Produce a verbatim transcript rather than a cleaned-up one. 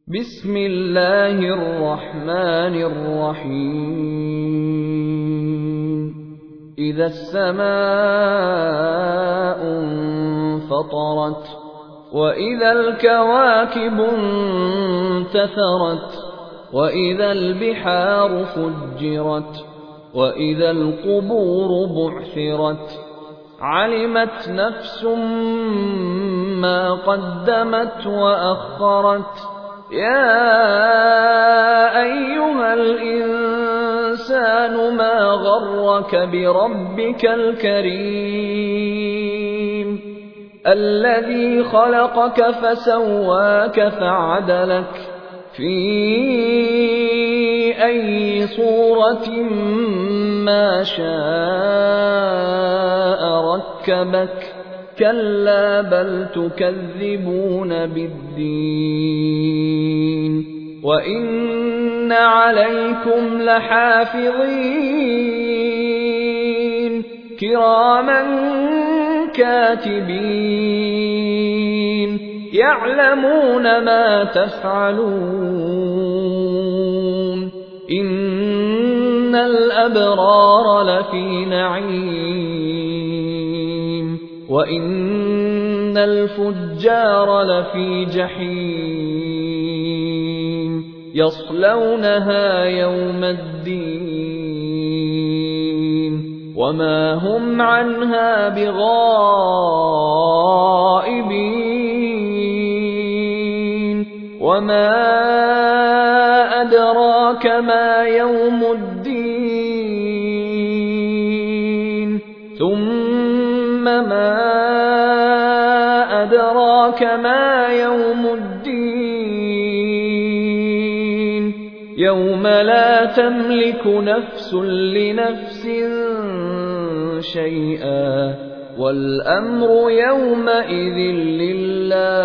بسم الله الرحمن الرحيم إذا السماء انفطرت وإذا الكواكب انتثرت وإذا البحار فجرت وإذا القبور بعثرت علمت نفس ما قدمت وأخرت يا أيها الإنسان ما غرك بربك الكريم الذي خلقك فسواك فعدلك في أي صورة ما شاء ركبك كلا بل تكذبون بالدين وإن عليكم لحافظين كراما كاتبين يعلمون ما تفعلون إن الأبرار لفي نعيم وإن الفجار لفي جحيم يصلونها يوم الدين وما هم عنها بغائبين وما أدراك ما يوم الدين ثم ما أدراك ما يوم الدين يوم لا تملك نفس لنفس شيئا والأمر يومئذ لله